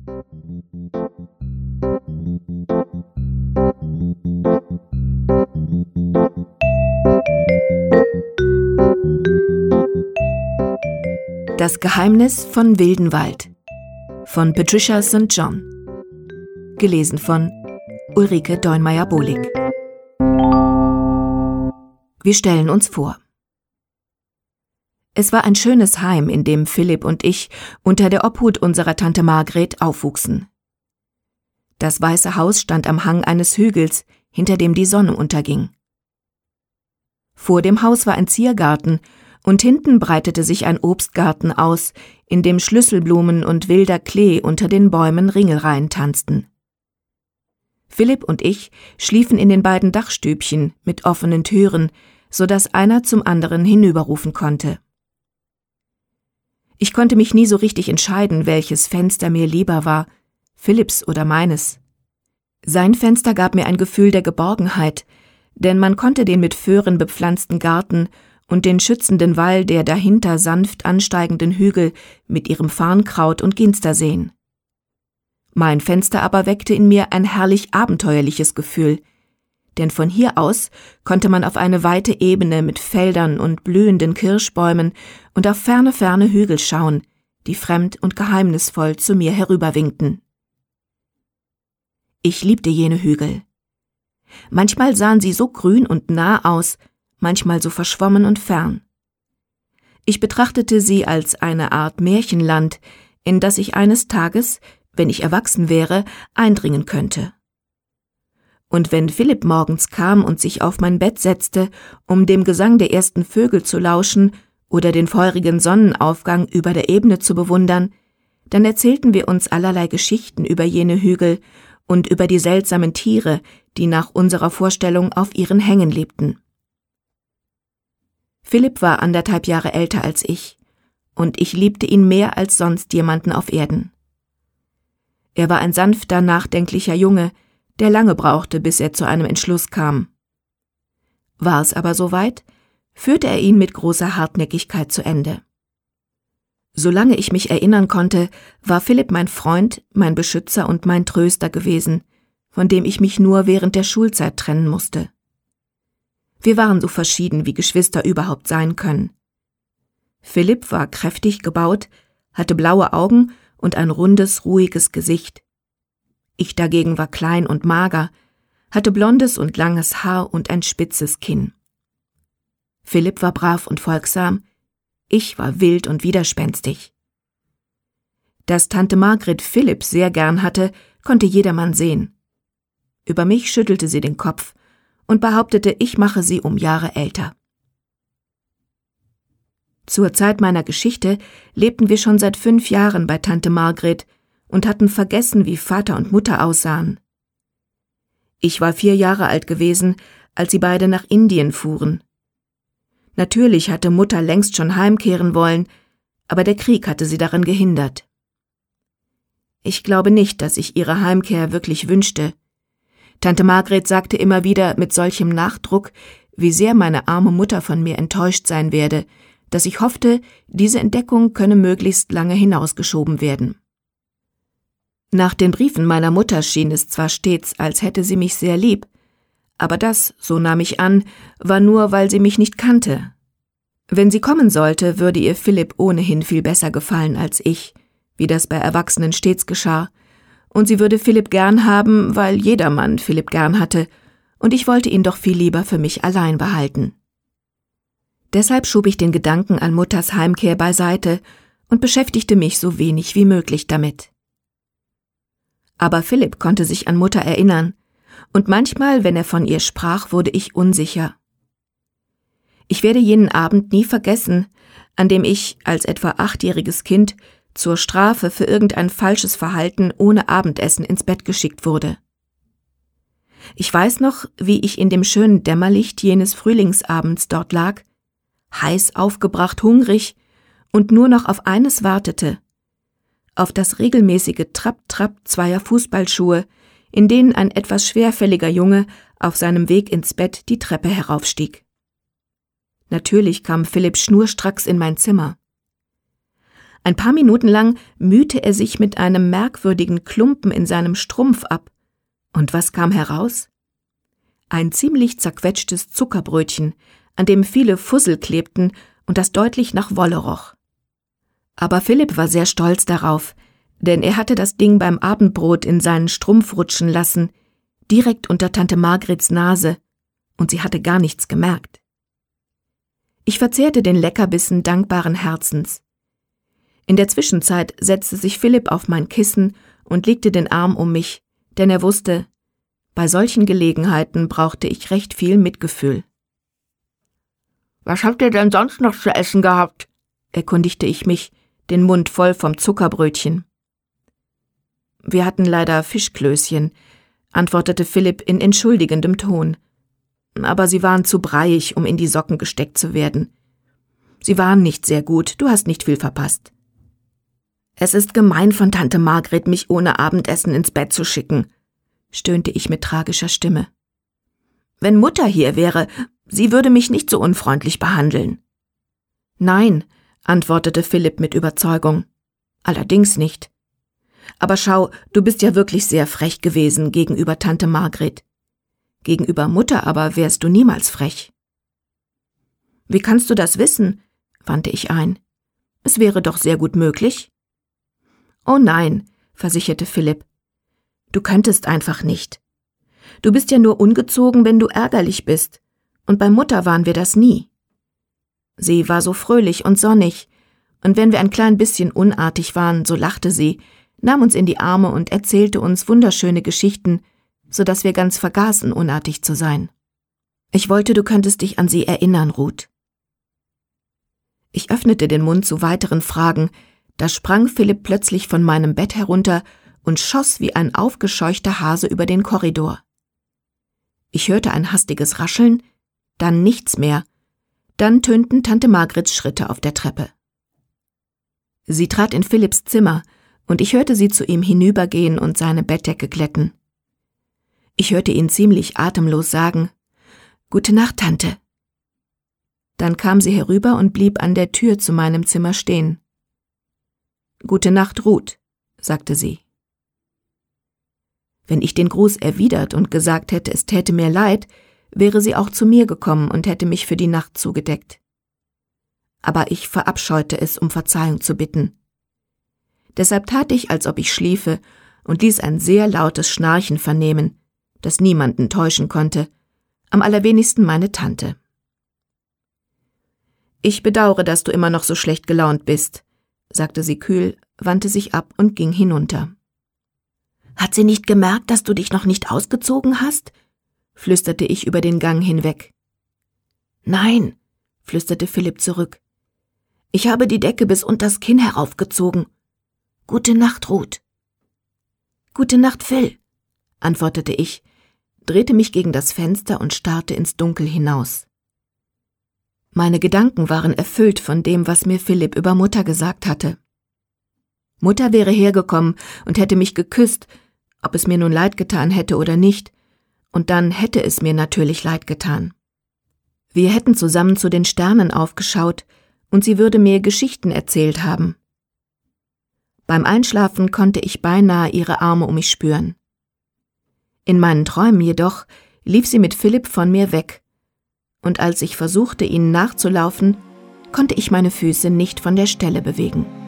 Das Geheimnis von Wildenwald von Patricia St. John. Gelesen von Ulrike Deunmeier-Bohlig. Wir stellen uns vor. Es war ein schönes Heim, in dem Philipp und ich unter der Obhut unserer Tante Margret aufwuchsen. Das Weiße Haus stand am Hang eines Hügels, hinter dem die Sonne unterging. Vor dem Haus war ein Ziergarten, und hinten breitete sich ein Obstgarten aus, in dem Schlüsselblumen und wilder Klee unter den Bäumen Ringelreihen tanzten. Philipp und ich schliefen in den beiden Dachstübchen mit offenen Türen, so dass einer zum anderen hinüberrufen konnte. Ich konnte mich nie so richtig entscheiden, welches Fenster mir lieber war, Philipps oder meines. Sein Fenster gab mir ein Gefühl der Geborgenheit, denn man konnte den mit Föhren bepflanzten Garten und den schützenden Wall der dahinter sanft ansteigenden Hügel mit ihrem Farnkraut und Ginster sehen. Mein Fenster aber weckte in mir ein herrlich abenteuerliches Gefühl, denn von hier aus konnte man auf eine weite Ebene mit Feldern und blühenden Kirschbäumen und auf ferne, ferne Hügel schauen, die fremd und geheimnisvoll zu mir herüberwinkten. Ich liebte jene Hügel. Manchmal sahen sie so grün und nah aus, manchmal so verschwommen und fern. Ich betrachtete sie als eine Art Märchenland, in das ich eines Tages, wenn ich erwachsen wäre, eindringen könnte. Und wenn Philipp morgens kam und sich auf mein Bett setzte, um dem Gesang der ersten Vögel zu lauschen oder den feurigen Sonnenaufgang über der Ebene zu bewundern, dann erzählten wir uns allerlei Geschichten über jene Hügel und über die seltsamen Tiere, die nach unserer Vorstellung auf ihren Hängen lebten. Philipp war 1,5 Jahre älter als ich, und ich liebte ihn mehr als sonst jemanden auf Erden. Er war ein sanfter, nachdenklicher Junge, der lange brauchte, bis er zu einem Entschluss kam. War es aber soweit, führte er ihn mit großer Hartnäckigkeit zu Ende. Solange ich mich erinnern konnte, war Philipp mein Freund, mein Beschützer und mein Tröster gewesen, von dem ich mich nur während der Schulzeit trennen musste. Wir waren so verschieden, wie Geschwister überhaupt sein können. Philipp war kräftig gebaut, hatte blaue Augen und ein rundes, ruhiges Gesicht. Ich dagegen war klein und mager, hatte blondes und langes Haar und ein spitzes Kinn. Philipp war brav und folgsam, ich war wild und widerspenstig. Dass Tante Margret Philipp sehr gern hatte, konnte jedermann sehen. Über mich schüttelte sie den Kopf und behauptete, ich mache sie um Jahre älter. Zur Zeit meiner Geschichte lebten wir schon seit 5 Jahren bei Tante Margret und hatten vergessen, wie Vater und Mutter aussahen. Ich war 4 Jahre alt gewesen, als sie beide nach Indien fuhren. Natürlich hatte Mutter längst schon heimkehren wollen, aber der Krieg hatte sie daran gehindert. Ich glaube nicht, dass ich ihre Heimkehr wirklich wünschte. Tante Margret sagte immer wieder mit solchem Nachdruck, wie sehr meine arme Mutter von mir enttäuscht sein werde, dass ich hoffte, diese Entdeckung könne möglichst lange hinausgeschoben werden. Nach den Briefen meiner Mutter schien es zwar stets, als hätte sie mich sehr lieb, aber das, so nahm ich an, war nur, weil sie mich nicht kannte. Wenn sie kommen sollte, würde ihr Philipp ohnehin viel besser gefallen als ich, wie das bei Erwachsenen stets geschah, und sie würde Philipp gern haben, weil jedermann Philipp gern hatte, und ich wollte ihn doch viel lieber für mich allein behalten. Deshalb schob ich den Gedanken an Mutters Heimkehr beiseite und beschäftigte mich so wenig wie möglich damit. Aber Philipp konnte sich an Mutter erinnern, und manchmal, wenn er von ihr sprach, wurde ich unsicher. Ich werde jenen Abend nie vergessen, an dem ich als etwa 8-jähriges Kind zur Strafe für irgendein falsches Verhalten ohne Abendessen ins Bett geschickt wurde. Ich weiß noch, wie ich in dem schönen Dämmerlicht jenes Frühlingsabends dort lag, heiß aufgebracht, hungrig und nur noch auf eines wartete, auf das regelmäßige Trapp-Trapp zweier Fußballschuhe, in denen ein etwas schwerfälliger Junge auf seinem Weg ins Bett die Treppe heraufstieg. Natürlich kam Philipp schnurstracks in mein Zimmer. Ein paar Minuten lang mühte er sich mit einem merkwürdigen Klumpen in seinem Strumpf ab. Und was kam heraus? Ein ziemlich zerquetschtes Zuckerbrötchen, an dem viele Fussel klebten und das deutlich nach Wolle roch. Aber Philipp war sehr stolz darauf, denn er hatte das Ding beim Abendbrot in seinen Strumpf rutschen lassen, direkt unter Tante Margrets Nase, und sie hatte gar nichts gemerkt. Ich verzehrte den Leckerbissen dankbaren Herzens. In der Zwischenzeit setzte sich Philipp auf mein Kissen und legte den Arm um mich, denn er wusste, bei solchen Gelegenheiten brauchte ich recht viel Mitgefühl. »Was habt ihr denn sonst noch zu essen gehabt?« erkundigte ich mich, den Mund voll vom Zuckerbrötchen. »Wir hatten leider Fischklößchen«, antwortete Philipp in entschuldigendem Ton. »Aber sie waren zu breiig, um in die Socken gesteckt zu werden. Sie waren nicht sehr gut, du hast nicht viel verpasst.« »Es ist gemein von Tante Margret, mich ohne Abendessen ins Bett zu schicken«, stöhnte ich mit tragischer Stimme. »Wenn Mutter hier wäre, sie würde mich nicht so unfreundlich behandeln.« »Nein«, antwortete Philipp mit Überzeugung. »Allerdings nicht. Aber schau, du bist ja wirklich sehr frech gewesen gegenüber Tante Margret. Gegenüber Mutter aber wärst du niemals frech.« »Wie kannst du das wissen?«, wandte ich ein. »Es wäre doch sehr gut möglich.« »Oh nein«, versicherte Philipp. »Du könntest einfach nicht. Du bist ja nur ungezogen, wenn du ärgerlich bist, und bei Mutter waren wir das nie. Sie war so fröhlich und sonnig, und wenn wir ein klein bisschen unartig waren, so lachte sie, nahm uns in die Arme und erzählte uns wunderschöne Geschichten, so dass wir ganz vergaßen, unartig zu sein. Ich wollte, du könntest dich an sie erinnern, Ruth.« Ich öffnete den Mund zu weiteren Fragen, da sprang Philipp plötzlich von meinem Bett herunter und schoss wie ein aufgescheuchter Hase über den Korridor. Ich hörte ein hastiges Rascheln, dann nichts mehr, dann tönten Tante Margrets Schritte auf der Treppe. Sie trat in Philipps Zimmer, und ich hörte sie zu ihm hinübergehen und seine Bettdecke glätten. Ich hörte ihn ziemlich atemlos sagen, »Gute Nacht, Tante.« Dann kam sie herüber und blieb an der Tür zu meinem Zimmer stehen. »Gute Nacht, Ruth«, sagte sie. Wenn ich den Gruß erwidert und gesagt hätte, es täte mir leid, wäre sie auch zu mir gekommen und hätte mich für die Nacht zugedeckt. Aber ich verabscheute es, um Verzeihung zu bitten. Deshalb tat ich, als ob ich schliefe, und ließ ein sehr lautes Schnarchen vernehmen, das niemanden täuschen konnte, am allerwenigsten meine Tante. »Ich bedauere, dass du immer noch so schlecht gelaunt bist«, sagte sie kühl, wandte sich ab und ging hinunter. »Hat sie nicht gemerkt, dass du dich noch nicht ausgezogen hast?« flüsterte ich über den Gang hinweg. »Nein«, flüsterte Philipp zurück. »Ich habe die Decke bis unters Kinn heraufgezogen. Gute Nacht, Ruth.« »Gute Nacht, Phil«, antwortete ich, drehte mich gegen das Fenster und starrte ins Dunkel hinaus. Meine Gedanken waren erfüllt von dem, was mir Philipp über Mutter gesagt hatte. Mutter wäre hergekommen und hätte mich geküsst, ob es mir nun leid getan hätte oder nicht, und dann hätte es mir natürlich leid getan. Wir hätten zusammen zu den Sternen aufgeschaut, und sie würde mir Geschichten erzählt haben. Beim Einschlafen konnte ich beinahe ihre Arme um mich spüren. In meinen Träumen jedoch lief sie mit Philipp von mir weg, und als ich versuchte, ihnen nachzulaufen, konnte ich meine Füße nicht von der Stelle bewegen.